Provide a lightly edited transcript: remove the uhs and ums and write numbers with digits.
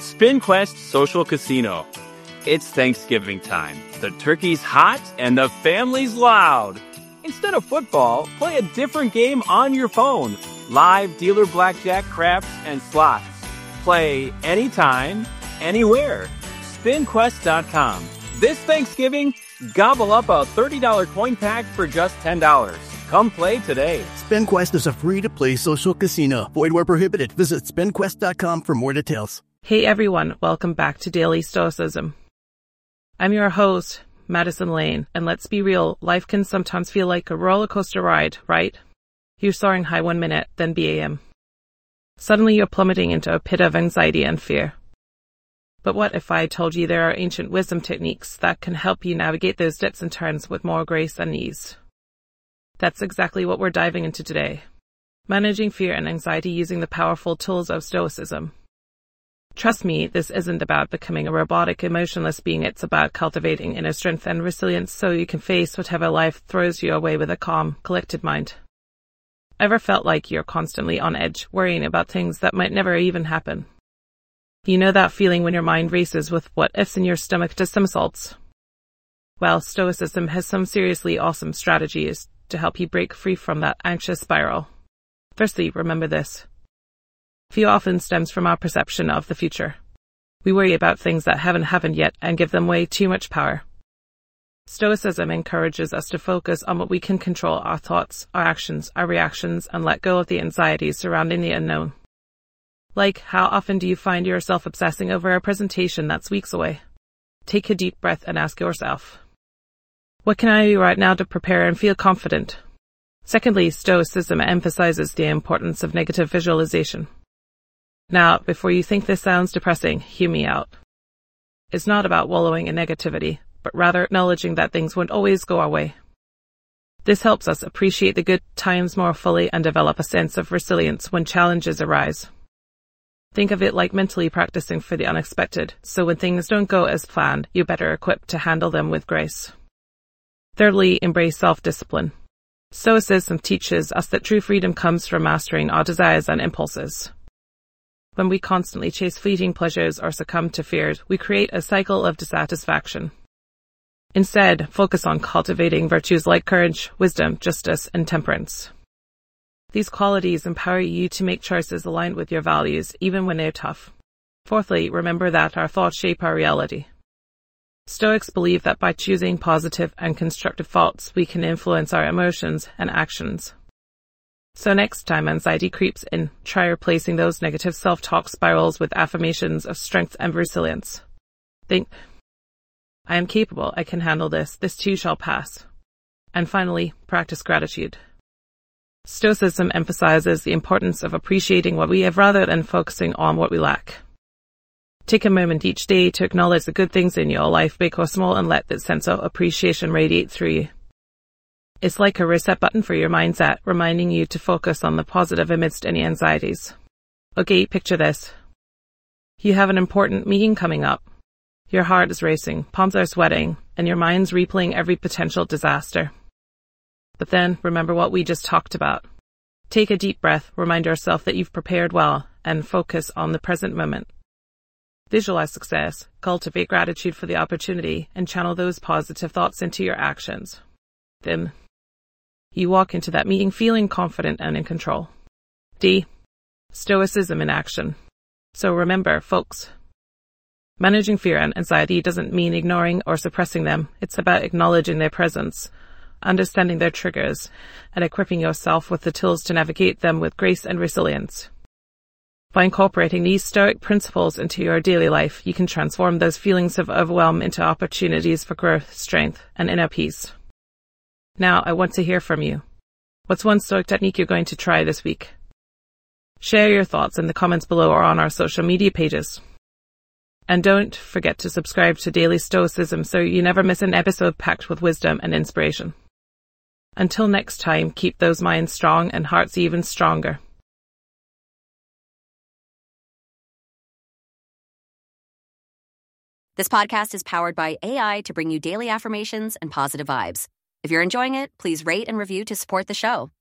SpinQuest Social Casino. It's Thanksgiving time. The turkey's hot and the family's loud. Instead of football, play a different game on your phone. Live dealer blackjack, craps, and slots. Play anytime, anywhere. SpinQuest.com. This Thanksgiving, gobble up a $30 coin pack for just $10. Come play today. SpinQuest is a free-to-play social casino. Void where prohibited. Visit SpinQuest.com for more details. Hey everyone, welcome back to Daily Stoicism. I'm your host, Madison Lane, and let's be real, life can sometimes feel like a roller coaster ride, right? You're soaring high 1 minute, then BAM. Suddenly you're plummeting into a pit of anxiety and fear. But what if I told you there are ancient wisdom techniques that can help you navigate those dips and turns with more grace and ease? That's exactly what we're diving into today. Managing fear and anxiety using the powerful tools of Stoicism. Trust me, this isn't about becoming a robotic, emotionless being. It's about cultivating inner strength and resilience so you can face whatever life throws your way with a calm, collected mind. Ever felt like you're constantly on edge, worrying about things that might never even happen? You know that feeling when your mind races with what ifs and your stomach does somersaults? Well, Stoicism has some seriously awesome strategies to help you break free from that anxious spiral. Firstly, remember this. Fear often stems from our perception of the future. We worry about things that haven't happened yet and give them way too much power. Stoicism encourages us to focus on what we can control: our thoughts, our actions, our reactions, and let go of the anxieties surrounding the unknown. Like, how often do you find yourself obsessing over a presentation that's weeks away? Take a deep breath and ask yourself, what can I do right now to prepare and feel confident? Secondly, Stoicism emphasizes the importance of negative visualization. Now, before you think this sounds depressing, hear me out. It's not about wallowing in negativity, but rather acknowledging that things won't always go our way. This helps us appreciate the good times more fully and develop a sense of resilience when challenges arise. Think of it like mentally practicing for the unexpected, so when things don't go as planned, you're better equipped to handle them with grace. Thirdly, embrace self-discipline. Stoicism teaches us that true freedom comes from mastering our desires and impulses. When we constantly chase fleeting pleasures or succumb to fears, we create a cycle of dissatisfaction. Instead, focus on cultivating virtues like courage, wisdom, justice, and temperance. These qualities empower you to make choices aligned with your values, even when they're tough. Fourthly, remember that our thoughts shape our reality. Stoics believe that by choosing positive and constructive thoughts, we can influence our emotions and actions. So next time anxiety creeps in, try replacing those negative self-talk spirals with affirmations of strength and resilience. Think, I am capable, I can handle this too shall pass. And finally, practice gratitude. Stoicism emphasizes the importance of appreciating what we have rather than focusing on what we lack. Take a moment each day to acknowledge the good things in your life, big or small, and let that sense of appreciation radiate through you. It's like a reset button for your mindset, reminding you to focus on the positive amidst any anxieties. Okay, picture this. You have an important meeting coming up. Your heart is racing, palms are sweating, and your mind's replaying every potential disaster. But then, remember what we just talked about. Take a deep breath, remind yourself that you've prepared well, and focus on the present moment. Visualize success, cultivate gratitude for the opportunity, and channel those positive thoughts into your actions. Then, you walk into that meeting feeling confident and in control. D. Stoicism in action. So remember, folks, managing fear and anxiety doesn't mean ignoring or suppressing them. It's about acknowledging their presence, understanding their triggers, and equipping yourself with the tools to navigate them with grace and resilience. By incorporating these Stoic principles into your daily life, you can transform those feelings of overwhelm into opportunities for growth, strength, and inner peace. Now, I want to hear from you. What's one Stoic technique you're going to try this week? Share your thoughts in the comments below or on our social media pages. And don't forget to subscribe to Daily Stoicism so you never miss an episode packed with wisdom and inspiration. Until next time, keep those minds strong and hearts even stronger. This podcast is powered by AI to bring you daily affirmations and positive vibes. If you're enjoying it, please rate and review to support the show.